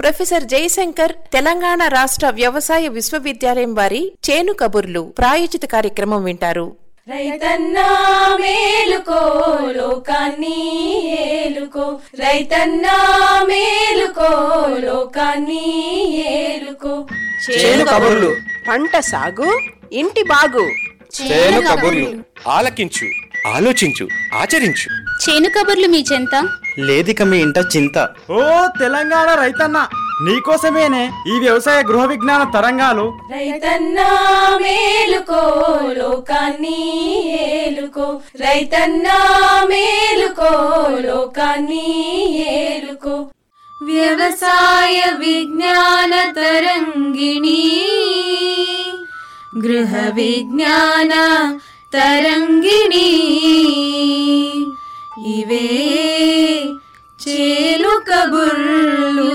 Professor Jayashankar Telangana రాష్ట్ర వ్యవసాయ విశ్వవిద్యాలయం వారి చేను కబుర్లు ప్రాయోజిత కార్యక్రమం వింటారు. రైతన్నా మేలుకో లోకాన్ని ఏలుకో, రైతన్నా మేలుకో లోకాన్ని ఏలుకో. చేను కబుర్లు, పంట సాగు, ఇంటి బాగు. చేను కబుర్లు ఆలకించు, ఆలోచించు, ఆచరించు. చేను కబుర్లు మీ చెంత లేదిక మీ ఇంట చింత. ఓ తెలంగాణ రైతన్న, నీకోసమేనే ఈ వ్యవసాయ గృహ విజ్ఞాన తరంగాలు. రైతన్నా మేలుకో లోకాన్ని ఏలుకో, రైతన్నా మేలుకో లోకాన్ని ఏలుకో. వ్యవసాయ విజ్ఞాన తరంగిణి, గృహ విజ్ఞాన తరంగిణి. ఇవే చేను కబుర్లు.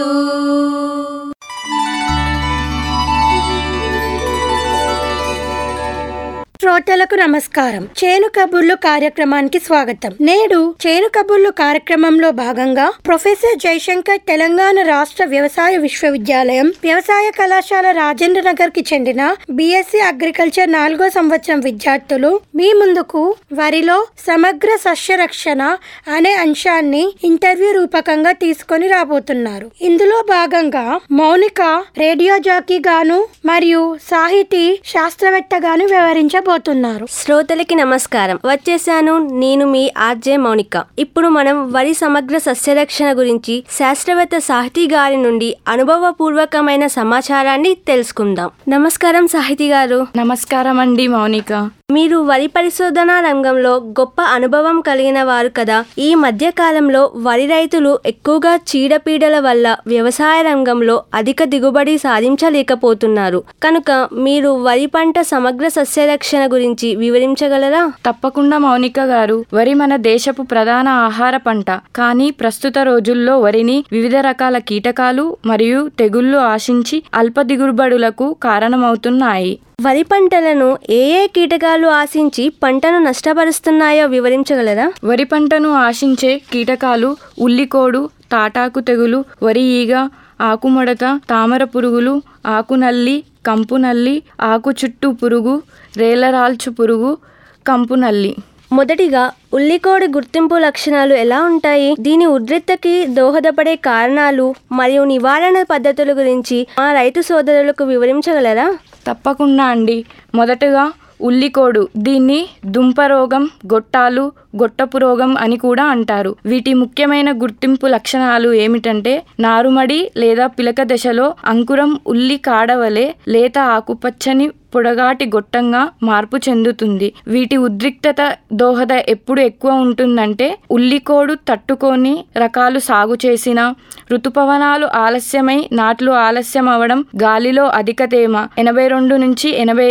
శ్రోతలకు నమస్కారం. చేను కబుర్లు కార్యక్రమానికి స్వాగతం. నేడు చేను కబుర్లు కార్యక్రమంలో భాగంగా ప్రొఫెసర్ జయశంకర్ తెలంగాణ రాష్ట్ర వ్యవసాయ విశ్వవిద్యాలయం వ్యవసాయ కళాశాల రాజేంద్ర నగర్ కి చెందిన బిఎస్సి అగ్రికల్చర్ 4వ సంవత్సరం విద్యార్థులు మీ ముందుకు వరిలో సమగ్ర సస్య రక్షణ అనే అంశాన్ని ఇంటర్వ్యూ రూపకంగా తీసుకొని రాబోతున్నారు. ఇందులో భాగంగా మౌనిక రేడియో జాకీ గాను మరియు సాహితీ శాస్త్రవేత్తగాను వివరించబోతున్నారు. శ్రోతలకి నమస్కారం. వచ్చేసాను, నేను మీ ఆర్జే మౌనిక. ఇప్పుడు మనం వరి సమగ్ర సస్యరక్షణ గురించి శాస్త్రవేత్త సాహితీ గారి నుండి అనుభవపూర్వకమైన సమాచారాన్ని తెలుసుకుందాం. నమస్కారం సాహితీ గారు. నమస్కారం అండి మౌనిక. మీరు వరి పరిశోధనా రంగంలో గొప్ప అనుభవం కలిగిన వారు కదా. ఈ మధ్య కాలంలో వరి రైతులు ఎక్కువగా చీడపీడల వల్ల వ్యవసాయ రంగంలో అధిక దిగుబడి సాధించలేకపోతున్నారు. కనుక మీరు వరి పంట సమగ్ర సస్యరక్షణ గురించి వివరించగలరా? తప్పకుండా మౌనిక గారు. వరి మన దేశపు ప్రధాన ఆహార పంట. కానీ ప్రస్తుత రోజుల్లో వరిని వివిధ రకాల కీటకాలు మరియు తెగుళ్లు ఆశించి అల్ప దిగుబడులకు కారణమవుతున్నాయి. వరి పంటలను ఏ ఏ కీటకాలు ఆశించి పంటను నష్టపరుస్తున్నాయో వివరించగలరా? వరి పంటను ఆశించే కీటకాలు ఉల్లికోడు, తాటాకు తెగులు, వరి ఈగ, ఆకుముడత, తామర పురుగులు, ఆకునల్లి, కంపు నల్లి, ఆకు చుట్టూ పురుగు, రేలరాల్చు పురుగు, కంపు నల్లి. మొదటిగా ఉల్లికోడి గుర్తింపు లక్షణాలు ఎలా ఉంటాయి? దీని ఉధృతికి దోహదపడే కారణాలు మరియు నివారణ పద్ధతుల గురించి మా రైతు సోదరులకు వివరించగలరా? తప్పకుండా అండి. మొదటగా ఉల్లికోడు. దీన్ని దుంపరోగం, గొట్టాలు, గొట్టపు రోగం అని కూడా అంటారు. వీటి ముఖ్యమైన గుర్తింపు లక్షణాలు ఏమిటంటే నారుమడి లేదా పిలక దశలో అంకురం ఉల్లి కాడవలే లేత ఆకుపచ్చని పొడగాటి గొట్టంగా మార్పు చెందుతుంది. వీటి ఉద్రిక్తత దోహద ఎప్పుడు ఎక్కువ ఉంటుందంటే ఉల్లికోడు తట్టుకొని రకాలు సాగు చేసిన, ఋతుపవనాలు ఆలస్యమై నాట్లు ఆలస్యం అవడం, గాలిలో అధిక తేమ 82 నుంచి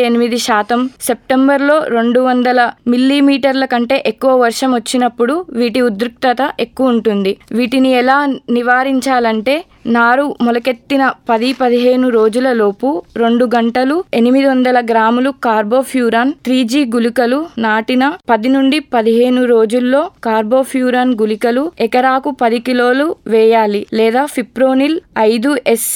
88%, సెప్టెంబర్లో 200 మిల్లీమీటర్ల కంటే ఎక్కువ వర్షం వచ్చినప్పుడు వీటి ఉద్రిక్తత ఎక్కువ ఉంటుంది. వీటిని ఎలా నివారించాలంటే నారు మొలకెత్తిన 10-15 రోజుల లోపు 2 గంటలు 800 గ్రాములు కార్బోఫ్యూరాన్ 3G గుళికలు, నాటిన 10 నుండి 15 రోజుల్లో కార్బోఫ్యూరాన్ గుళికలు ఎకరాకు 10 కిలోలు వేయాలి. లేదా ఫిప్రోనిల్ 5SC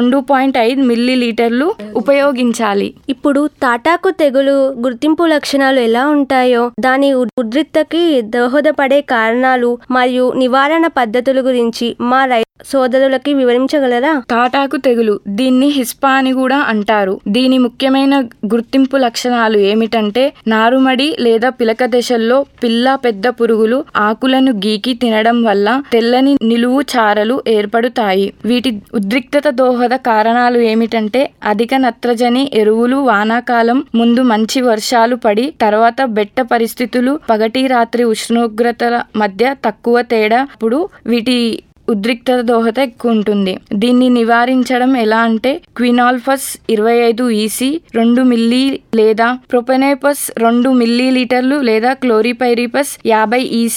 2.5 మిల్లీలీటర్లు ఉపయోగించాలి. ఇప్పుడు తాటాకు తెగులు గుర్తింపు లక్షణాలు ఎలా ఉంటాయో, దాని ఉధృతికి దోహదపడే కారణాలు మరియు నివారణ పద్ధతుల గురించి మా రైతు సోదరులకి వివరించగలరా? తాటాకు తెగులు, దీన్ని హిస్పా అని కూడా అంటారు. దీని ముఖ్యమైన గుర్తింపు లక్షణాలు ఏమిటంటే నారుమడి లేదా పిలక దశల్లో పిల్ల పెద్ద పురుగులు ఆకులను గీకి తినడం వల్ల తెల్లని నిలువు చారలు ఏర్పడుతాయి. వీటి ఉద్రిక్తత దోహద కారణాలు ఏమిటంటే అధిక నత్రజని ఎరువులు, వానాకాలం ముందు మంచి వర్షాలు పడి తర్వాత బెట్ట పరిస్థితులు, పగటి రాత్రి ఉష్ణోగ్రతల మధ్య తక్కువ తేడా, ఇప్పుడు వీటి ఉద్రిక్తత దోహద ఎక్కువ ఉంటుంది. దీన్ని నివారించడం ఎలా అంటే క్వినాల్ఫస్ 25 EC 2 మిల్లీ లేదా ప్రొపెనేపస్ 2 మిల్లీలీటర్లు లేదా క్లోరిపైరిపస్ 50 EC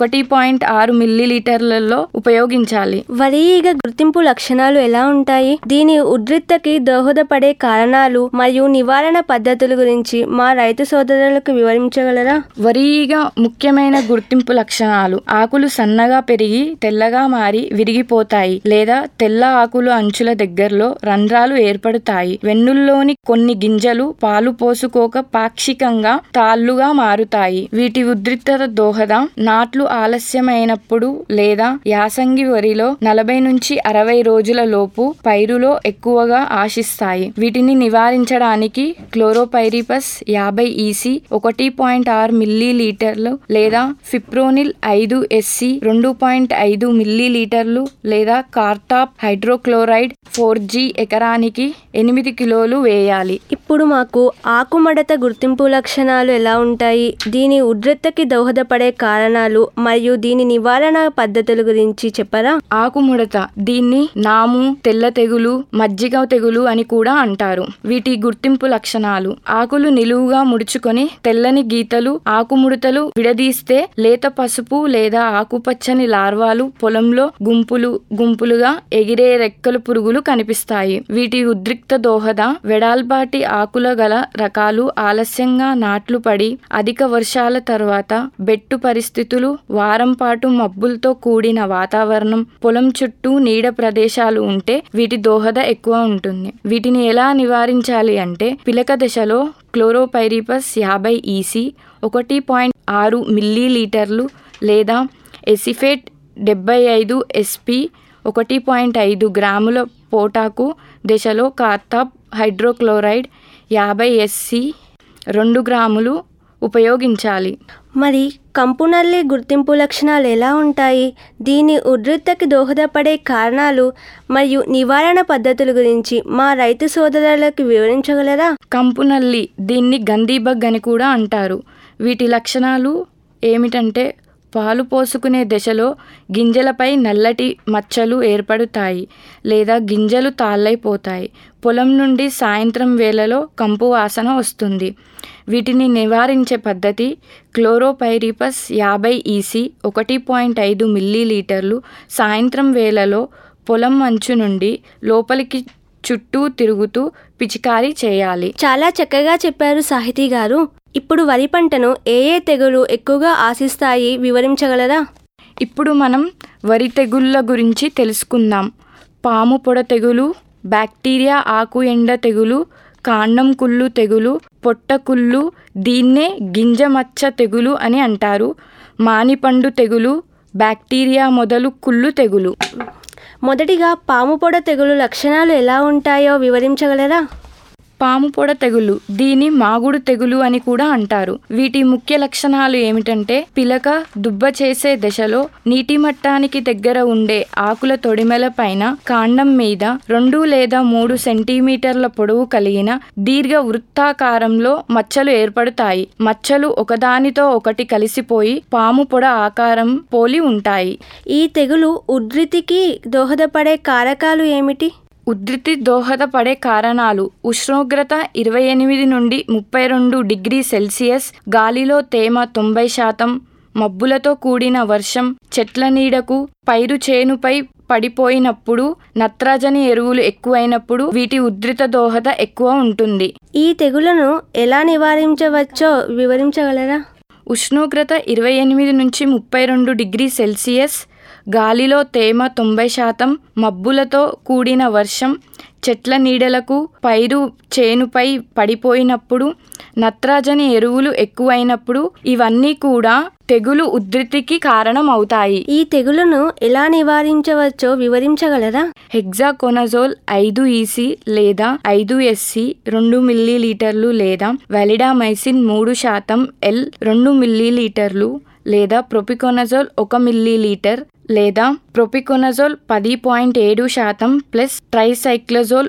1.6 మిల్లీలీటర్లలో ఉపయోగించాలి. వరి ఈగ గుర్తింపు లక్షణాలు ఎలా ఉంటాయి? దీని ఉధృతికి దోహదపడే కారణాలు మరియు నివారణ పద్ధతుల గురించి మా రైతు సోదరులకు వివరించగలరా? వరి ఈగ ముఖ్యమైన గుర్తింపు లక్షణాలు: ఆకులు సన్నగా పెరిగి తెల్లగా మారి ఒక్కొక్కసారి విరిగిపోతాయి లేదా తెల్ల ఆకులు అంచుల దగ్గరలో రంధ్రాలు ఏర్పడతాయి. వెన్నుల్లోని కొన్ని గింజలు పాలు పోసుకోక పాక్షికంగా తాళ్లుగా మారుతాయి. వీటి ఉధృతత దోహద నాట్లు ఆలస్యమైనప్పుడు లేదా యాసంగి వరిలో 40 నుంచి 60 రోజుల లోపు పైరులో ఎక్కువగా ఆశిస్తాయి. వీటిని నివారించడానికి క్లోరోపైరిపస్ 50 EC 1.6 మిల్లీలీటర్లు లేదా ఫిప్రోనిల్ 5 SC 2.5 మిల్లీలీటర్లు లేదా కార్టాప్ హైడ్రోక్లోరైడ్ 4G ఎకరానికి 8 కిలోలు వేయాలి. ఇప్పుడు మాకు ఆకుమడత గుర్తింపు లక్షణాలు ఎలా ఉంటాయి, దీని ఉధృతకి దోహదపడే కారణాలు మరియు దీని నివారణ పద్ధతుల గురించి చెప్పరా? ఆకుముడత, దీన్ని నాము, తెల్ల తెగులు, మజ్జిగ తెగులు అని కూడా అంటారు. వీటి గుర్తింపు లక్షణాలు: ఆకులు నిలువుగా ముడుచుకొని తెల్లని గీతలు, ఆకుముడతలు విడదీస్తే లేత పసుపు లేదా ఆకుపచ్చని లార్వాలు పొలంలో గుంపులుగా ఎగిరే రెక్కల పురుగులు కనిపిస్తాయి. వీటి ఉద్రిక్త దోహద వెడల్పాటి ఆకుల గల రకాలు ఆలస్యంగా నాట్లు పడి అధిక వర్షాల తర్వాత బెట్టు పరిస్థితులు, వారం పాటు మబ్బులతో కూడిన వాతావరణం, పొలం చుట్టూ నీడ ప్రదేశాలు ఉంటే వీటి దోహద ఎక్కువ ఉంటుంది. వీటిని ఎలా నివారించాలి అంటే పిలక దశలో క్లోరోపైరిపస్ 50 EC 1.6 మిల్లీలీటర్లు లేదా ఎసిఫేట్ 75 SP 1.5 గ్రాముల పోటాకు దశలో కార్టాప్ హైడ్రోక్లోరైడ్ 50 SC 2 గ్రాములు ఉపయోగించాలి. మరి కంపునల్లి గుర్తింపు లక్షణాలు ఎలా ఉంటాయి, దీని ఉధృతకి దోహదపడే కారణాలు మరియు నివారణ పద్ధతుల గురించి మా రైతు సోదరులకు వివరించగలరా? కంపునల్లి, దీన్ని గంధీబగ్ అని కూడా అంటారు. వీటి లక్షణాలు ఏమిటంటే పాలు పోసుకునే దశలో గింజలపై నల్లటి మచ్చలు ఏర్పడుతాయి లేదా గింజలు తాళ్ళైపోతాయి. పొలం నుండి సాయంత్రం వేళలో కంపు వాసన వస్తుంది. వీటిని నివారించే పద్ధతి క్లోరోపైరిపస్ 50 EC 1.5 మిల్లీలీటర్లు సాయంత్రం వేళలో పొలం అంచు నుండి లోపలికి చుట్టూ తిరుగుతూ పిచికారీ చేయాలి. చాలా చక్కగా చెప్పారు సాహితీ గారు. ఇప్పుడు వరి పంటను ఏ తెగులు ఎక్కువగా ఆశిస్తాయి వివరించగలరా? ఇప్పుడు మనం వరి తెగుళ్ళ గురించి తెలుసుకుందాం. పాము పొడ తెగులు, బ్యాక్టీరియా ఆకు ఎండ తెగులు, కాండం కుళ్ళు తెగులు, పొట్ట కుళ్ళు, దీన్నే గింజ మచ్చ తెగులు అని అంటారు. మానిపండు తెగులు, బ్యాక్టీరియా మొదలు కుళ్ళు తెగులు. మొదటిగా పాము పొడ తెగులు లక్షణాలు ఎలా ఉంటాయో వివరించగలరా? పాము పొడ తెగులు, దీని మాగుడు తెగులు అని కూడా అంటారు. వీటి ముఖ్య లక్షణాలు ఏమిటంటే పిలక దుబ్బ చేసే దశలో నీటి మట్టానికి దగ్గర ఉండే ఆకుల తొడిమెల పైన కాండం మీద 2 లేదా 3 సెంటీమీటర్ల పొడవు కలిగిన దీర్ఘ వృత్తాకారంలో మచ్చలు ఏర్పడతాయి. మచ్చలు ఒకదానితో ఒకటి కలిసిపోయి పాము పొడ ఆకారం పోలి ఉంటాయి. ఈ తెగులు ఉధృతికి దోహదపడే కారకాలు ఏమిటి? ఉధృతి దోహదపడే కారణాలు: ఉష్ణోగ్రత 28 నుండి 32 డిగ్రీ సెల్సియస్, గాలిలో తేమ 90%, మబ్బులతో కూడిన వర్షం, చెట్ల నీడకు, పైరు చేనుపై పడిపోయినప్పుడు, నత్రజని ఎరువులు ఎక్కువైనప్పుడు వీటి ఉధృత దోహద ఎక్కువ ఉంటుంది. ఈ తెగులను ఎలా నివారించవచ్చో వివరించగలరా? ఉష్ణోగ్రత 28 నుంచి 32 డిగ్రీ సెల్సియస్, గాలిలో తేమ 90%, మబ్బులతో కూడిన వర్షం, చెట్ల నీడలకు, పైరు చేనుపై పడిపోయినప్పుడు, నత్రజని ఎరువులు ఎక్కువైనప్పుడు ఇవన్నీ కూడా తెగులు ఉధృతికి కారణం అవుతాయి. ఈ తెగులను ఎలా నివారించవచ్చో వివరించగలరా? హెగ్జాకోనజోల్ 5 EC లేదా 5 SC 2 మిల్లీలీటర్లు లేదా వాలిడామైసిన్ 3% L 2 మిల్లీలీటర్లు లేదా ప్రొపికోనజోల్ 1 మిల్లీలీటర్ లేదా propiconazole 10.7% plus tricyclazole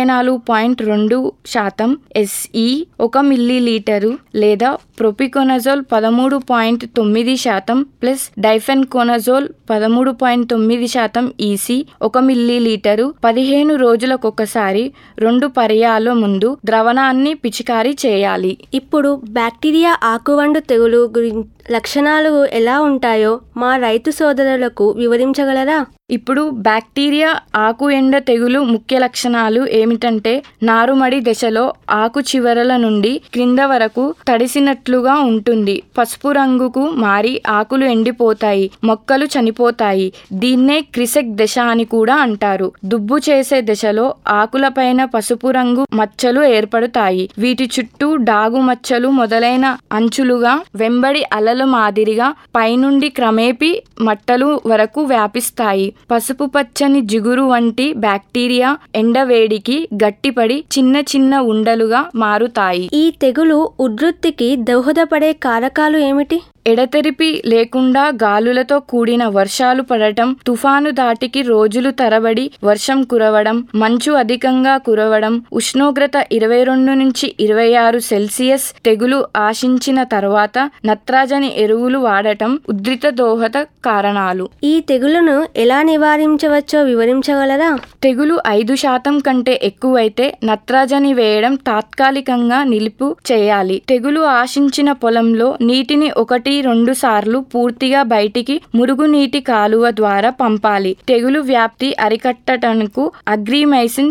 34.2% SE 1 millilitre లేదా propiconazole 13.9% plus difenoconazole 13.9% EC 1 millilitre 15 రోజులకొకసారి 2 పర్యాల ముందు ద్రవణాన్ని పిచికారీ చేయాలి. ఇప్పుడు బ్యాక్టీరియా ఆకువండు తెగులు లక్షణాలు ఎలా ఉంటాయో మా రైతు సోదరులకు వివరించగలరా? ఇప్పుడు బ్యాక్టీరియా ఆకు ఎండ తెగులు ముఖ్య లక్షణాలు ఏమిటంటే నారుమడి దశలో ఆకు చివరల నుండి క్రింద వరకు తడిసినట్లుగా ఉంటుంది. పసుపు రంగుకు మారి ఆకులు ఎండిపోతాయి, మొక్కలు చనిపోతాయి. దీన్నే క్రిసెక్ దశ అని కూడా అంటారు. దుబ్బు చేసే దశలో ఆకులపైన పసుపు రంగు మచ్చలు ఏర్పడతాయి. వీటి చుట్టూ డాగు మచ్చలు మొదలైన అంచులుగా వెంబడి అలల మాదిరిగా పైనుండి క్రమేపీ మట్టలు వరకు వ్యాపిస్తాయి. పసుపు పచ్చని జిగురు వంటి బ్యాక్టీరియా ఎండవేడికి గట్టిపడి చిన్న చిన్న ఉండలుగా మారుతాయి. ఈ తెగులు ఉధృతికి దోహదపడే కారకాలు ఏమిటి? ఎడతెరిపి లేకుండా గాలులతో కూడిన వర్షాలు పడటం, తుఫాను దాటికి రోజులు తరబడి వర్షం కురవడం, మంచు అధికంగా కురవడం, ఉష్ణోగ్రత 22 నుంచి 26 సెల్సియస్, తెగులు ఆశించిన తర్వాత నత్రజని ఎరువులు వాడటం ఉధృత దోహద కారణాలు. ఈ తెగులును ఎలా నివారించవచ్చో వివరించగలరా? తెగులు 5% కంటే ఎక్కువైతే నత్రజని వేయడం తాత్కాలికంగా నిలుపు చేయాలి. తెగులు ఆశించిన పొలంలో నీటిని 1-2 సార్లు పూర్తిగా బయటికి మురుగునీటి కాలువ ద్వారా పంపాలి. తెగులు వ్యాప్తి అరికట్టడానికి అగ్రిమైసిన్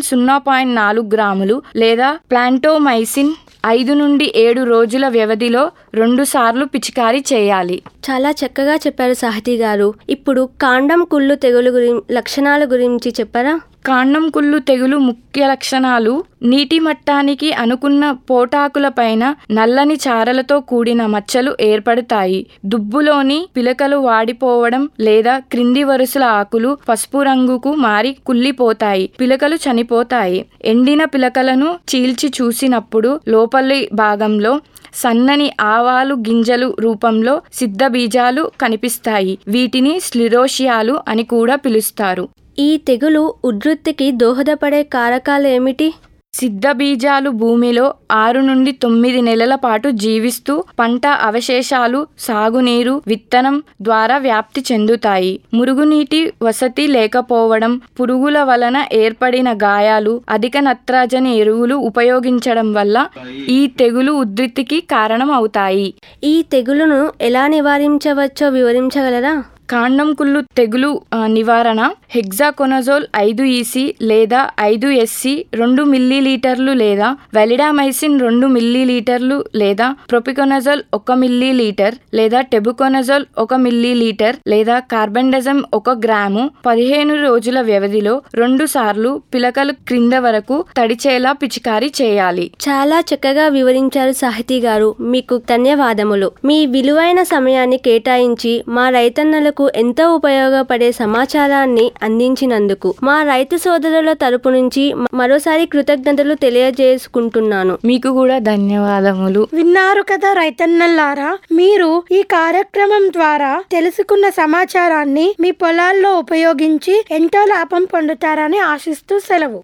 0.4 గ్రాములు లేదా ప్లాంటోమైసిన్ 5 నుండి 7 రోజుల వ్యవధిలో 2 సార్లు పిచికారీ చేయాలి. చాలా చక్కగా చెప్పారు సాహితీ గారు. ఇప్పుడు కాండం కుళ్ళు తెగులు లక్షణాల గురించి చెప్పరా? కాండం కుళ్ళు తెగులు ముఖ్య లక్షణాలు నీటి మట్టానికి అనుకున్న పోటాకుల పైన నల్లని చారలతో కూడిన మచ్చలు ఏర్పడతాయి. దుబ్బులోని పిలకలు వాడిపోవడం లేదా క్రింది వరుసల ఆకులు పసుపు రంగుకు మారి కుళ్ళిపోతాయి, పిలకలు చనిపోతాయి. ఎండిన పిలకలను చీల్చి చూసినప్పుడు లోపలి భాగంలో సన్నని ఆవాలు గింజలు రూపంలో సిద్ధ బీజాలు కనిపిస్తాయి. వీటిని స్లిరోషియాలు అని కూడా పిలుస్తారు. ఈ తెగులు ఉధృతికి దోహదపడే కారకాలు ఏమిటి? సిద్ధ బీజాలు భూమిలో 6 నుండి 9 నెలల పాటు జీవిస్తూ పంట అవశేషాలు, సాగునీరు, విత్తనం ద్వారా వ్యాప్తి చెందుతాయి. మురుగునీటి వసతి లేకపోవడం, పురుగుల వలన ఏర్పడిన గాయాలు, అధిక నత్రజని ఎరువులు ఉపయోగించడం వల్ల ఈ తెగులు ఉధృతికి కారణం అవుతాయి. ఈ తెగులును ఎలా నివారించవచ్చో వివరించగలరా? కాండం కుళ్ళు తెగులు నివారణ హెగ్జాకొనజోల్ 5 EC లేదా 5 SC 2 మిల్లీలీటర్లు లేదా వెలిడామైసిన్ 2 మిల్లీలీటర్లు లేదా ప్రొపికొనజోల్ 1 మిల్లీలీటర్ లేదా టెబుకొనజోల్ 1 మిల్లీలీటర్ లేదా కార్బెండజమ్ 1 గ్రాము 15 రోజుల వ్యవధిలో 2 సార్లు పిలకలు క్రింద వరకు తడిచేలా పిచికారీ చేయాలి. చాలా చక్కగా వివరించారు సాహితీ గారు. మీకు ధన్యవాదములు. మీ విలువైన సమయాన్ని కేటాయించి మా రైతన్నలకు ఎంతో ఉపయోగపడే సమాచారాన్ని అందించినందుకు మా రైతు సోదరుల తరపు నుంచి మరోసారి కృతజ్ఞతలు తెలియజేసుకుంటున్నాను. మీకు కూడా ధన్యవాదములు. విన్నారు కదా రైతన్నలారా, మీరు ఈ కార్యక్రమం ద్వారా తెలుసుకున్న సమాచారాన్ని మీ పొలాల్లో ఉపయోగించి ఎంతో లాభం పొందుతారని ఆశిస్తూ సెలవు.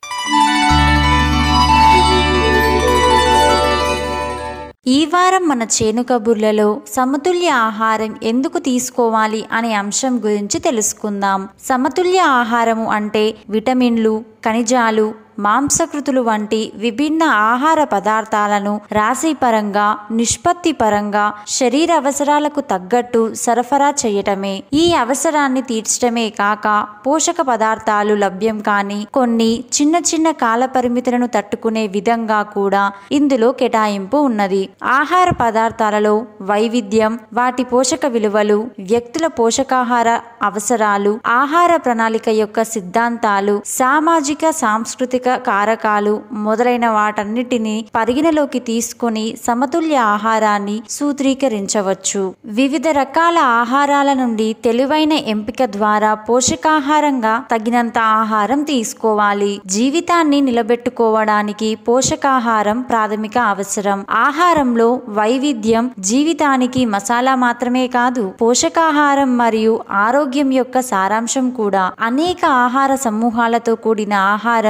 ఈ వారం మన చేను కబుర్లలో సమతుల్య ఆహారం ఎందుకు తీసుకోవాలి అనే అంశం గురించి తెలుసుకుందాం. సమతుల్య ఆహారము అంటే విటమిన్లు, ఖనిజాలు, మాంసకృతులు వంటి విభిన్న ఆహార పదార్థాలను రాశిపరంగా, నిష్పత్తి పరంగా శరీర అవసరాలకు తగ్గట్టు సరఫరా చేయటమే. ఈ అవసరాన్ని తీర్చడమే కాక పోషక పదార్థాలు లభ్యం కాని కొన్ని చిన్న చిన్న కాల పరిమితులను తట్టుకునే విధంగా కూడా ఇందులో కేటాయింపు ఉన్నది. ఆహార పదార్థాలలో వైవిధ్యం, వాటి పోషక విలువలు, వ్యక్తుల పోషకాహార అవసరాలు, ఆహార ప్రణాళిక యొక్క సిద్ధాంతాలు, సామాజిక సాంస్కృతిక కారకాలు మొదలైన వాటన్నిటిని పరిగణలోకి తీసుకొని సమతుల్య ఆహారాన్ని సూత్రీకరించవచ్చు. వివిధ రకాల ఆహారాల నుండి తెలివైన ఎంపిక ద్వారా పోషకాహారంగా తగినంత ఆహారం తీసుకోవాలి. జీవితాన్ని నిలబెట్టుకోవడానికి పోషకాహారం ప్రాథమిక అవసరం. ఆహారంలో వైవిధ్యం జీవితానికి మసాలా మాత్రమే కాదు, పోషకాహారం మరియు ఆరోగ్యం యొక్క సారాంశం కూడా. అనేక ఆహార సమూహాలతో కూడిన ఆహారం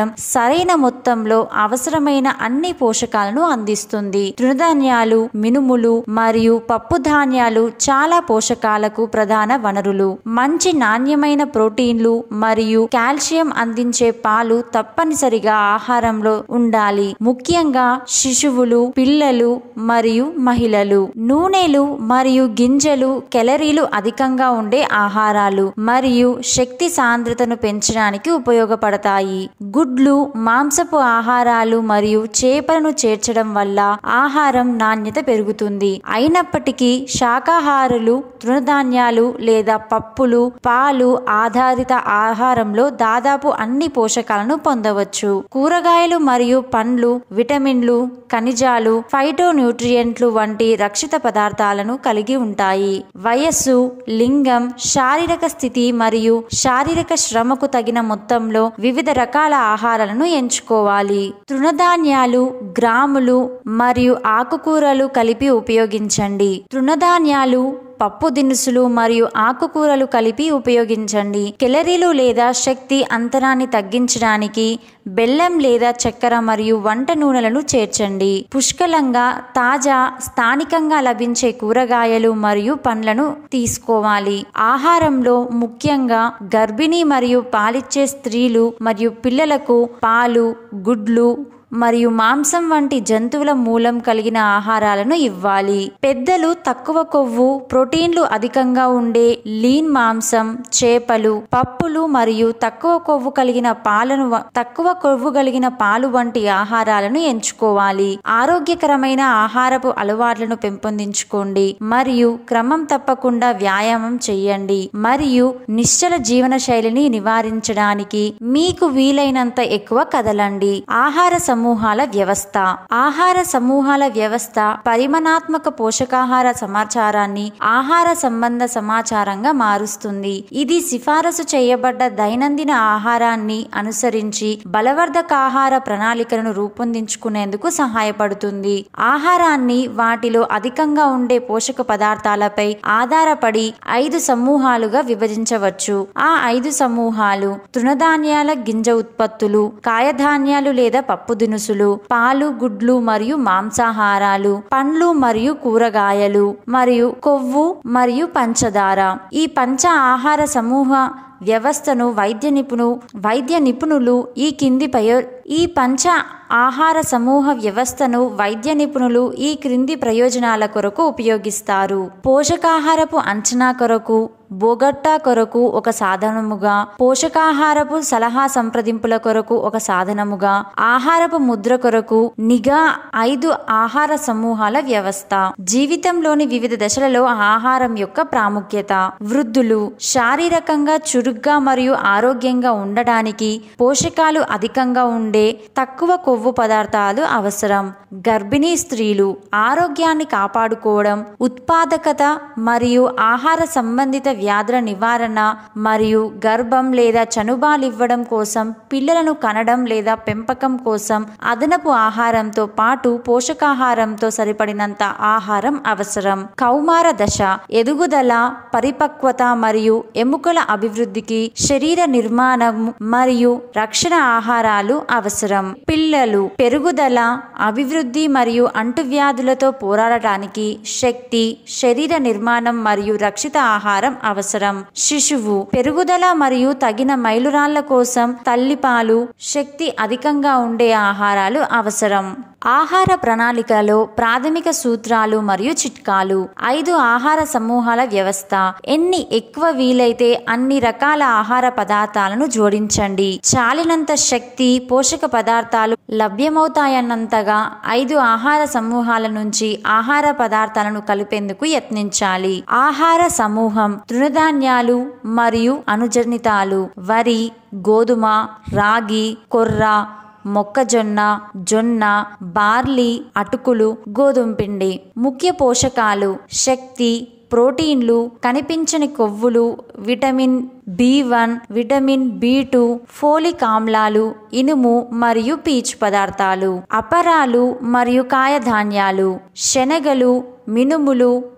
సరైన మొత్తంలో అవసరమైన అన్ని పోషకాలను అందిస్తుంది. తృణధాన్యాలు, మినుములు మరియు పప్పు ధాన్యాలు చాలా పోషకాలకు ప్రధాన వనరులు. మంచి నాణ్యమైన ప్రోటీన్లు మరియు కాల్షియం అందించే పాలు తప్పనిసరిగా ఆహారంలో ఉండాలి, ముఖ్యంగా శిశువులు, పిల్లలు మరియు మహిళలు. నూనెలు మరియు గింజలు కెలరీలు అధికంగా ఉండే ఆహారాలు మరియు శక్తి సాంద్రతను పెంచడానికి ఉపయోగపడతాయి. గుడ్లు, మాంసపు ఆహారాలు మరియు చేపలను చేర్చడం వల్ల ఆహారం నాణ్యత పెరుగుతుంది. అయినప్పటికీ శాకాహారులు తృణధాన్యాలు లేదా పప్పులు, పాలు ఆధారిత ఆహారంలో దాదాపు అన్ని పోషకాలను పొందవచ్చు. కూరగాయలు మరియు పండ్లు విటమిన్లు, ఖనిజాలు, ఫైటోన్యూట్రియంట్లు వంటి రక్షిత పదార్థాలను కలిగి ఉంటాయి. వయస్సు, లింగం, శారీరక స్థితి మరియు శారీరక శ్రమకు తగిన మొత్తంలో వివిధ రకాల ఆహారాలను ఎంచుకోవాలి. తృణధాన్యాలు, గ్రాములు మరియు ఆకుకూరలు కలిపి ఉపయోగించండి. తృణధాన్యాలు, పప్పు దినుసులు మరియు ఆకుకూరలు కలిపి ఉపయోగించండి. కెలరీలు లేదా శక్తి అంతరాన్ని తగ్గించడానికి బెల్లం లేదా చక్కెర మరియు వంట నూనెలను చేర్చండి. పుష్కలంగా తాజా, స్థానికంగా లభించే కూరగాయలు మరియు పండ్లను తీసుకోవాలి. ఆహారంలో ముఖ్యంగా గర్భిణీ మరియు పాలిచ్చే స్త్రీలు మరియు పిల్లలకు పాలు, గుడ్లు మరియు మాంసం వంటి జంతువుల మూలం కలిగిన ఆహారాలను ఇవ్వాలి. పెద్దలు తక్కువ కొవ్వు, ప్రోటీన్లు అధికంగా ఉండే లీన్ మాంసం, చేపలు, పప్పులు మరియు తక్కువ కొవ్వు కలిగిన పాలు వంటి ఆహారాలను ఎంచుకోవాలి. ఆరోగ్యకరమైన ఆహారపు అలవాట్లను పెంపొందించుకోండి మరియు క్రమం తప్పకుండా వ్యాయామం చేయండి మరియు నిశ్చల జీవన శైలిని నివారించడానికి మీకు వీలైనంత ఎక్కువ కదలండి. ఆహార సమూహాల వ్యవస్థ పరిమాణాత్మక పోషకాహార సమాచారాన్ని ఆహార సంబంధ సమాచారంగా మారుస్తుంది. ఇది సిఫారసు చేయబడ్డ దైనందిన ఆహారాన్ని అనుసరించి బలవర్ధక ఆహార ప్రణాళికలను రూపొందించుకునేందుకు సహాయపడుతుంది. ఆహారాన్ని వాటిలో అధికంగా ఉండే పోషక పదార్థాలపై ఆధారపడి 5 సమూహాలుగా విభజించవచ్చు. ఆ 5 సమూహాలు తృణధాన్యాల గింజ ఉత్పత్తులు, కాయధాన్యాలు లేదా పప్పు దినుసులు, పాలు, గుడ్లు మరియు మాంసాహారాలు, పండ్లు మరియు కూరగాయలు, మరియు కొవ్వు మరియు పంచదార. ఈ పంచ ఆహార సమూహ వ్యవస్థను వైద్య నిపుణులు ఈ క్రింది ప్రయోజనాల కొరకు ఉపయోగిస్తారు. పోషకాహారపు అంచనా కొరకు, బోగట్టా కొరకు ఒక సాధనముగా, పోషకాహారపు సలహా సంప్రదింపుల కొరకు ఒక సాధనముగా, ఆహారపు ముద్ర కొరకు, నిఘా 5 ఆహార సమూహాల వ్యవస్థ. జీవితంలోని వివిధ దశలలో ఆహారం యొక్క ప్రాముఖ్యత. వృద్ధులు శారీరకంగా చురుగ్గా మరియు ఆరోగ్యంగా ఉండడానికి పోషకాలు అధికంగా ఉండే తక్కువ కొవ్వు పదార్థాలు అవసరం. గర్భిణీ స్త్రీలు ఆరోగ్యాన్ని కాపాడుకోవడం, ఉత్పాదకత మరియు ఆహార సంబంధిత వ్యాధుల నివారణ మరియు గర్భం లేదా చనుబాలివ్వడం కోసం, పిల్లలను కనడం లేదా పెంపకం కోసం అదనపు ఆహారంతో పాటు పోషకాహారంతో సరిపడినంత ఆహారం అవసరం. కౌమార దశ ఎదుగుదల, పరిపక్వత మరియు ఎముకల అభివృద్ధికి శరీర నిర్మాణం మరియు రక్షణ ఆహారాలు అవసరం. పిల్లలు పెరుగుదల, అభివృద్ధి మరియు అంటువ్యాధులతో పోరాడటానికి శక్తి, శరీర నిర్మాణం మరియు రక్షిత ఆహారం అవసరం. శిశువు పెరుగుదల మరియు తగిన మైలురాళ్ల కోసం తల్లిపాలు, శక్తి అధికంగా ఉండే ఆహారాలు అవసరం. ఆహార ప్రణాళికలో ప్రాథమిక సూత్రాలు మరియు చిట్కాలు. 5 ఆహార సమూహాల వ్యవస్థ. ఎన్ని ఎక్కువ వీలైతే అన్ని రకాల ఆహార పదార్థాలను జోడించండి. చాలినంత శక్తి, పోషక పదార్థాలు లభ్యమవుతాయన్నంతగా 5 ఆహార సమూహాల నుంచి ఆహార పదార్థాలను కలిపేందుకు యత్నించాలి. ఆహార సమూహం తృణధాన్యాలు మరియు అనుజనితాలు: వరి, గోధుమ, రాగి, కొర్ర, మొక్కజొన్న, జొన్న, బార్లీ, అటుకులు, గోధుమ పిండి. ముఖ్య పోషకాలు: శక్తి, ప్రోటీన్లు, కనిపించని కొవ్వులు, vitamin B1, vitamin B2, folic ఆమ్లాలు, ఇనుము మరియు పీచు పదార్థాలు. అపరాలు మరియు కాయధాన్యాలు: శనగలు, మినుములు,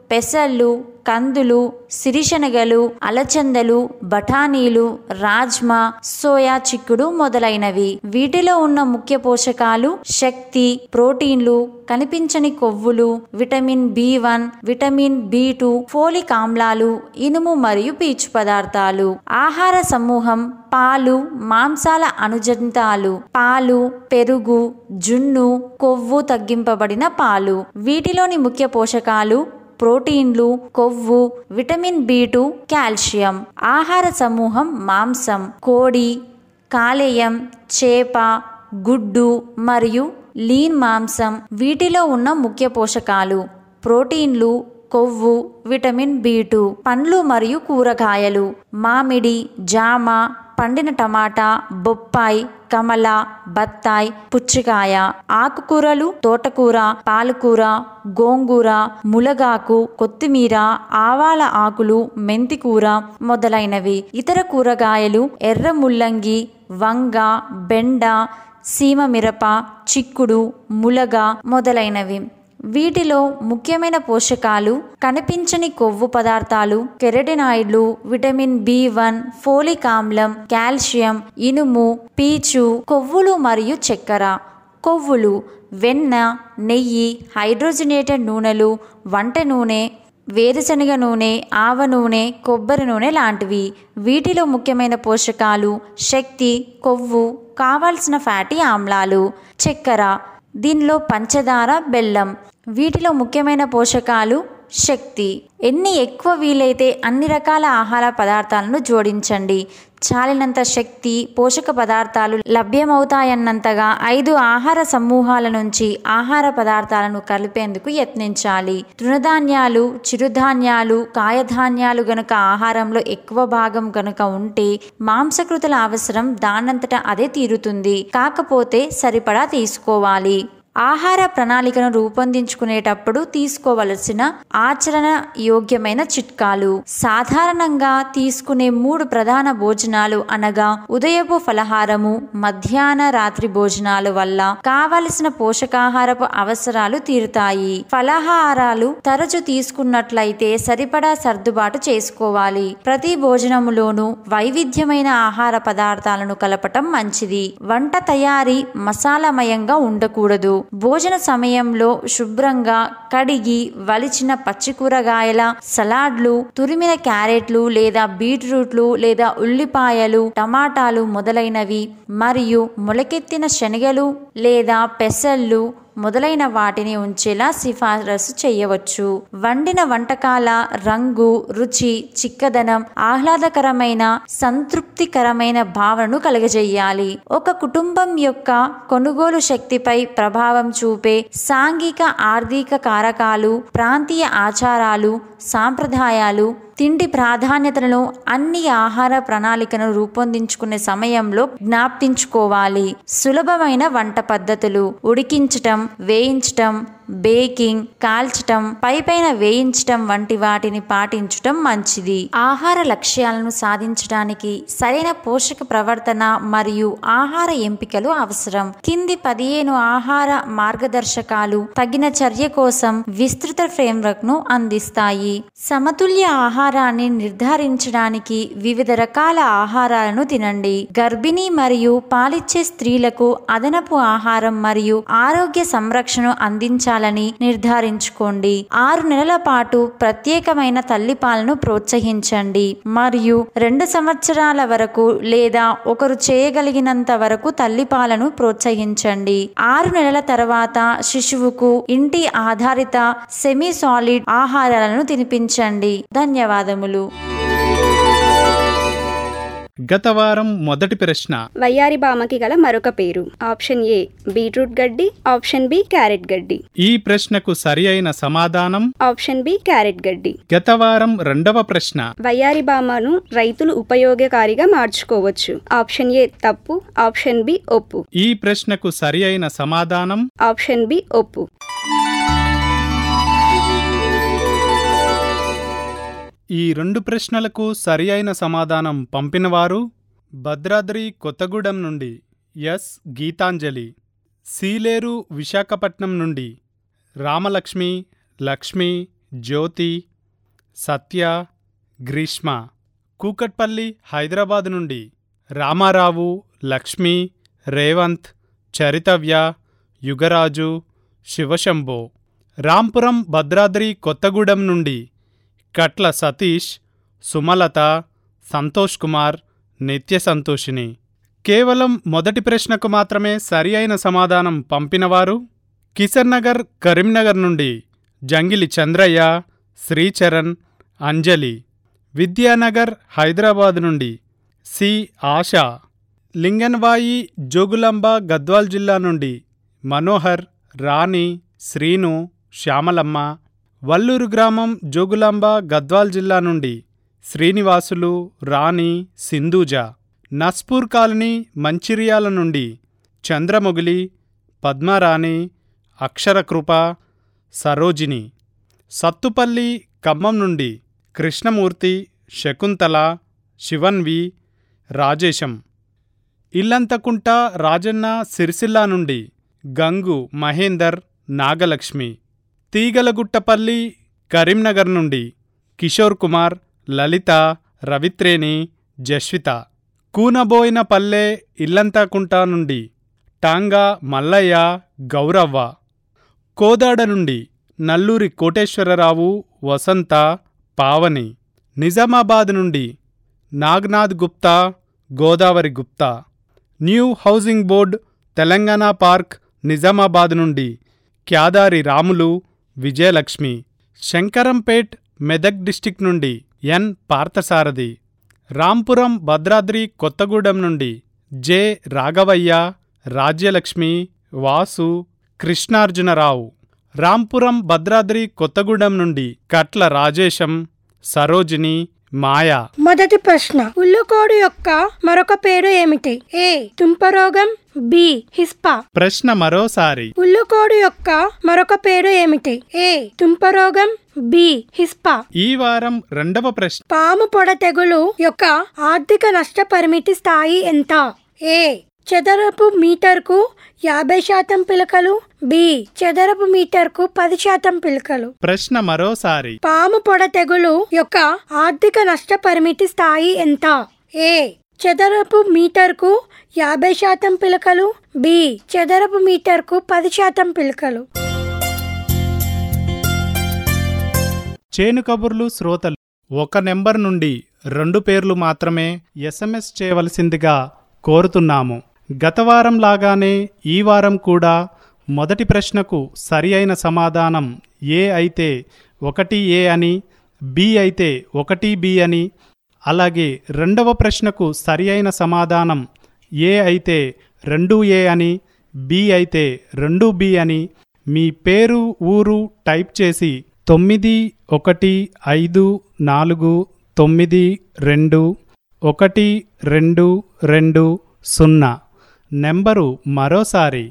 పెసళ్ళు, కందులు, సిరిశనగలు, అలచందలు, బఠానీలు, రాజ్మా, సోయా చిక్కుడు మొదలైనవి. వీటిలో ఉన్న ముఖ్య పోషకాలు శక్తి, ప్రోటీన్లు, కనిపించని కొవ్వులు, vitamin B1, vitamin B2, folic ఆమ్లాలు, ఇనుము మరియు పీచు పదార్థాలు. ఆహార సమూహం పాలు, మాంసాల అనుజంతాలు, పాలు, పెరుగు, జున్ను, కొవ్వు తగ్గింపబడిన పాలు. వీటిలోని ముఖ్య పోషకాలు ప్రోటీన్లు, కొవ్వు, విటమిన్ B2, కాల్షియం. ఆహార సమూహం మాంసం కోడి, కాలేయం, చేప, గుడ్డు మరియు లీన్ మాంసం. వీటిలో ఉన్న ముఖ్య పోషకాలు ప్రోటీన్లు, కొవ్వు, విటమిన్ B2. పండ్లు మరియు కూరగాయలు మామిడి, జామ, పండిన టమాటా, బొప్పాయి, కమల, బత్తాయి, పుచ్చకాయ. ఆకుకూరలు తోటకూర, పాలకూర, గోంగూర, ములగాకు, కొత్తిమీర, ఆవాల ఆకులు, మెంతికూర మొదలైనవి. ఇతర కూరగాయలు ఎర్ర ముల్లంగి, వంగ, బెండ, సీమ మిరప, చిక్కుడు, ములగ మొదలైనవి. వీటిలో ముఖ్యమైన పోషకాలు కనిపించని కొవ్వు పదార్థాలు, కెరటినాయిడ్లు, విటమిన్ B1, ఫోలిక్ ఆమ్లం, కాల్షియం, ఇనుము, పీచు. కొవ్వులు మరియు చక్కెర. కొవ్వులు వెన్న, నెయ్యి, హైడ్రోజనేటెడ్ నూనెలు, వంట నూనె, వేరుశనగ నూనె, ఆవ నూనె, కొబ్బరి నూనె లాంటివి. వీటిలో ముఖ్యమైన పోషకాలు శక్తి, కొవ్వు, కావాల్సిన ఫ్యాటీ ఆమ్లాలు. చక్కెర దీనిలో పంచదార, బెల్లం. వీటిలో ముఖ్యమైన పోషకాలు శక్తి. ఎన్ని ఎక్కువ వీలైతే అన్ని రకాల ఆహార పదార్థాలను జోడించండి. చాలినంత శక్తి, పోషక పదార్థాలు లభ్యమవుతాయన్నంతగా 5 ఆహార సమూహాల నుంచి ఆహార పదార్థాలను కలిపేందుకు యత్నించాలి. తృణధాన్యాలు, చిరుధాన్యాలు, కాయధాన్యాలు గనుక ఆహారంలో ఎక్కువ భాగం గనుక ఉంటే మాంసకృతుల అవసరం దానంతటా అదే తీరుతుంది. కాకపోతే సరిపడా తీసుకోవాలి. ఆహార ప్రణాళికను రూపొందించుకునేటప్పుడు తీసుకోవలసిన ఆచరణ యోగ్యమైన చిట్కాలు. సాధారణంగా తీసుకునే 3 ప్రధాన భోజనాలు అనగా ఉదయపు ఫలహారము, మధ్యాహ్న, రాత్రి భోజనాలు వల్ల కావలసిన పోషకాహారపు అవసరాలు తీరుతాయి. ఫలహారాలు తరచు తీసుకున్నట్లయితే సరిపడా సర్దుబాటు చేసుకోవాలి. ప్రతి భోజనములోనూ వైవిధ్యమైన ఆహార పదార్థాలను కలపటం మంచిది. వంట తయారీ మసాలామయంగా ఉండకూడదు. భోజన సమయంలో శుభ్రంగా కడిగి వలిచిన పచ్చి కూరగాయల సలాడ్లు, తురిమిన క్యారెట్లు లేదా బీట్రూట్లు లేదా ఉల్లిపాయలు, టమాటాలు మొదలైనవి మరియు మొలకెత్తిన శనగలు లేదా పెసళ్ళు మొదలైన వాటిని ఉంచేలా సిఫారసు చేయవచ్చు. వండిన వంటకాల రంగు, రుచి, చిక్కదనం ఆహ్లాదకరమైన, సంతృప్తికరమైన భావనను కలుగజేయాలి. ఒక కుటుంబం యొక్క కొనుగోలు శక్తిపై ప్రభావం చూపే సాంఘిక, ఆర్థిక కారకాలు, ప్రాంతీయ ఆచారాలు, సాంప్రదాయాలు, తిండి ప్రాధాన్యతలను అన్ని ఆహార ప్రణాళికను రూపొందించుకునే సమయంలో జ్ఞాపించుకోవాలి. సులభమైన వంట పద్ధతులు ఉడికించటం, వేయించటం, బేకింగ్, కాల్చటం, పైపైన వేయించటం వంటి వాటిని పాటించటం మంచిది. ఆహార లక్ష్యాలను సాధించడానికి సరైన పోషక ప్రవర్తన మరియు ఆహార ఎంపికలు అవసరం. కింది 15 ఆహార మార్గదర్శకాలు తగిన చర్య కోసం విస్తృత ఫ్రేమ్వర్క్ ను అందిస్తాయి. సమతుల్య ఆహారాన్ని నిర్ధారించడానికి వివిధ రకాల ఆహారాలను తినండి. గర్భిణీ మరియు పాలిచ్చే స్త్రీలకు అదనపు ఆహారం మరియు ఆరోగ్య సంరక్షణ అందించాలని నిర్ధారించుకోండి. 6 నెలల పాటు ప్రత్యేకమైన తల్లిపాలను ప్రోత్సహించండి మరియు 2 సంవత్సరాల వరకు లేదా ఒకరు చేయగలిగినంత వరకు తల్లిపాలను ప్రోత్సహించండి. 6 నెలల తర్వాత శిశువుకు ఇంటి ఆధారిత సెమీ సాలిడ్ ఆహారాలను తినిపించండి. ధన్యవాదములు. గత వారం మొదటి ప్రశ్న. వయ్యారి బామకి గల మరొక పేరు. ఆప్షన్ ఏ బీట్రూట్ గడ్డి, ఆప్షన్ బి క్యారెట్ గడ్డి. ఈ ప్రశ్నకు సరి అయిన సమాధానం ఆప్షన్ బి క్యారెట్ గడ్డి. గత వారం రెండవ ప్రశ్న. వయ్యారి బామను రైతులు ఉపయోగకారిగా మార్చుకోవచ్చు. ఆప్షన్ ఏ తప్పు, ఆప్షన్ బి ఒప్పు. ఈ ప్రశ్నకు సరి అయిన సమాధానం ఆప్షన్ బి ఒప్పు. ఈ 2 ప్రశ్నలకు సరి అయిన సమాధానం పంపినవారు భద్రాద్రి కొత్తగూడెం నుండి ఎస్ గీతాంజలి, సీలేరు విశాఖపట్నం నుండి రామలక్ష్మి, లక్ష్మి, జ్యోతి, సత్య, గ్రీష్మ. కూకట్పల్లి హైదరాబాద్ నుండి రామారావు, లక్ష్మి, రేవంత్, చరితవ్య, యుగరాజు, శివశంభో. రాంపురం భద్రాద్రి కొత్తగూడెం నుండి కట్ల సతీష్, సుమలత, సంతోష్ కుమార్, నిత్య సంతోషిని. కేవలం మొదటి ప్రశ్నకు మాత్రమే సరి అయిన సమాధానం పంపినవారు కిషన్ నగర్ కరీంనగర్ నుండి జంగిలి చంద్రయ్య, శ్రీచరణ్, అంజలి. విద్యానగర్ హైదరాబాద్ నుండి సి ఆశ. లింగన్వాయి జోగులాంబ గద్వాల్ జిల్లా నుండి మనోహర్, రాణి, శ్రీను, శ్యామలమ్మ. వల్లూరు గ్రామం జోగులాంబ గద్వాల్ జిల్లా నుండి శ్రీనివాసులు, రాణి, సింధూజ. నస్పూర్ కాలనీ మంచిర్యాల నుండి చంద్రమొగిలి, పద్మరాణి, అక్షరకృప, సరోజిని. సత్తుపల్లి ఖమ్మం నుండి కృష్ణమూర్తి, శకుంతల, శివన్వి, రాజేశం. ఇల్లంతకుంట రాజన్న సిరిసిల్ల నుండి గంగు, మహేందర్, నాగలక్ష్మి. తీగలగుట్టపల్లి కరీంనగర్ నుండి కిషోర్ కుమార్, లలిత, రవిత్రేణి, జస్విత. కూనబోయినపల్లె ఇల్లంతకుంట నుండి టాంగా మల్లయ్య, గౌరవ్వ. కోదాడ నుండి నల్లూరి కోటేశ్వరరావు, వసంత, పావని. నిజామాబాద్ నుండి Nagnath Gupta, Godavari Gupta. New housing board Telangana park Nizamabad నుండి క్యాదారి రాములు, విజయలక్ష్మి. శంకరంపేట్ మెదక్ డిస్టిక్ నుండి ఎన్ పార్థసారథి. రాంపురం భద్రాద్రి కొత్తగూడెం నుండి జె రాఘవయ్య, రాజ్యలక్ష్మి, వాసు, కృష్ణార్జునరావు. రాంపురం భద్రాద్రి కొత్తగూడెం నుండి కట్ల రాజేశం, సరోజిని, మాయా. మొదటి ప్రశ్న, ఉల్లుకోడు యొక్క మరొక పేరు ఏమిటి? ఏ తుంపరోగం, బి హిస్పా. ప్రశ్న మరోసారి. ఉల్లుకోడు యొక్క మరొక పేరు ఏమిటి? ఏ తుంపరోగం, బి హిస్పా. ఈ వారం రెండవ ప్రశ్న. పాము పొడ తెగులు యొక్క ఆర్థిక నష్ట పరిమితి స్థాయి ఎంత? ఏ చదరపు మీటర్కు 50% పిలకలు, బి చదరపు మీటర్కు 10% పిలకలు. ప్రశ్న మరోసారి. పాము పొడ తెగులు యొక్క ఆర్థిక నష్ట పరిమితి స్థాయి ఎంత? ఏ చదరపు మీటర్కు 50% పిలకలు, బి చదరపు మీటర్కు 10% పిలకలు. చేను కబుర్లు శ్రోతలు ఒక నెంబర్ నుండి 2 పేర్లు మాత్రమే SMS చేయవలసిందిగా కోరుతున్నాము. గతవారం లాగానే ఈ వారం కూడా మొదటి ప్రశ్నకు సరి అయిన సమాధానం ఏ అయితే 1A అని, బి అయితే 1B అని, అలాగే రెండవ ప్రశ్నకు సరి అయిన సమాధానం ఏ అయితే 2A అని, బి అయితే 2B అని మీ పేరు, ఊరు టైప్ చేసి 9152121220 నెంబరు మరోసారి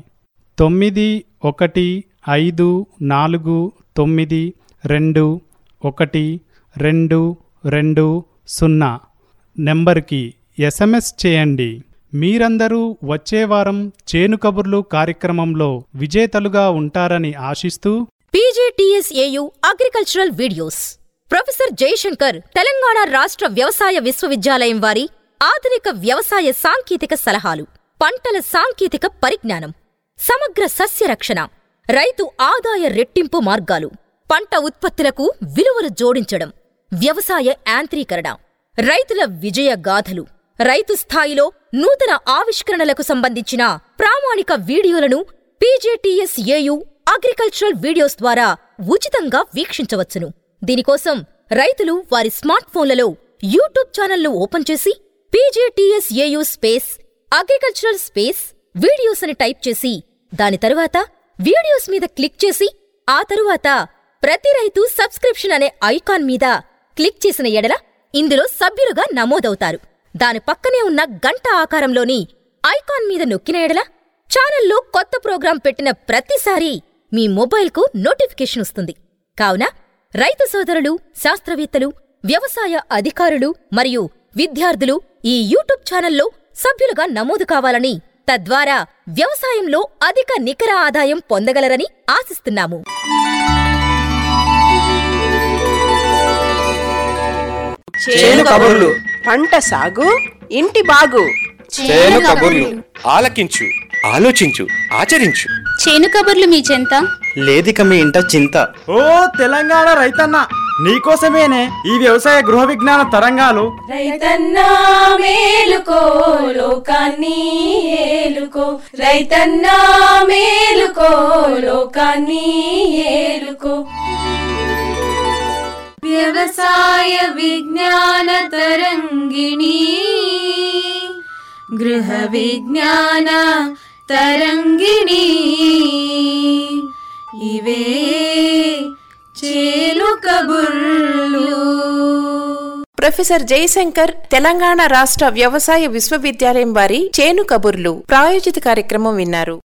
9152121220 నెంబర్కి SMS చేయండి. మీరందరూ వచ్చే వారం చేను కబుర్లు కార్యక్రమంలో విజేతలుగా ఉంటారని ఆశిస్తూ PGTSAU agricultural videos professor Jayashankar Telangana రాష్ట్ర వ్యవసాయ విశ్వవిద్యాలయం వారి ఆధునిక వ్యవసాయ సాంకేతిక సలహాలు, పంటల సాంకేతిక పరిజ్ఞానం, సమగ్ర సస్య రక్షణ, రైతు ఆదాయ రెట్టింపు మార్గాలు, పంట ఉత్పత్తులకు విలువలు జోడించడం, వ్యవసాయ యాంత్రీకరణ, రైతుల విజయ గాథలు, రైతు స్థాయిలో నూతన ఆవిష్కరణలకు సంబంధించిన ప్రామాణిక వీడియోలను PGTSAU అగ్రికల్చరల్ వీడియోస్ ద్వారా ఉచితంగా వీక్షించవచ్చును. దీనికోసం రైతులు వారి స్మార్ట్ ఫోన్లలో యూట్యూబ్ ఛానల్ను ఓపెన్ చేసి PGTSAU అగ్రికల్చరల్ వీడియోస్ అని టైప్ చేసి దాని తరువాత వీడియోస్ మీద క్లిక్ చేసి ఆ తరువాత ప్రతి రైతు సబ్స్క్రిప్షన్ అనే ఐకాన్ మీద క్లిక్ చేసిన ఎడల ఇందులో సభ్యులుగా నమోదవుతారు. దాని పక్కనే ఉన్న గంట ఆకారంలోని ఐకాన్ మీద నొక్కిన ఎడల ఛానల్లో కొత్త ప్రోగ్రాం పెట్టిన ప్రతిసారీ మీ మొబైల్కు నోటిఫికేషన్ వస్తుంది. కావున రైతు సోదరులు, శాస్త్రవేత్తలు, వ్యవసాయ అధికారులు మరియు విద్యార్థులు ఈ యూట్యూబ్ ఛానల్లో సభ్యులుగా నమోదు కావాలని, తద్వారా వ్యవసాయంలో అధిక నికర ఆదాయం పొందగలరని ఆశిస్తున్నాము. చేను కబుర్లు. పంట సాగు ఇంటి బాగు. చేను కబుర్లు ఆలకించు ఆలోచించు ఆచరించు. చేను కబుర్లు మీ చెంత లేదిక మీ ఇంట చింత. ఓ తెలంగాణ రైతన్న, నీకోసమేనే ఈ వ్యవసాయ గృహ విజ్ఞాన తరంగాలు. రైతన్నా మేలుకో లోకాన్ని ఏలుకో, రైతన్నా మేలుకో లోకాన్ని ఏలుకో. వ్యవసాయ విజ్ఞాన తరంగిణి, గృహ విజ్ఞాన తరంగిణి, ఇవే చేను కబుర్లు. ప్రొఫెసర్ జయశంకర్ తెలంగాణ రాష్ట్ర వ్యవసాయ విశ్వవిద్యాలయం వారి చేను కబుర్లు ప్రాయోజిత కార్యక్రమం విన్నారు.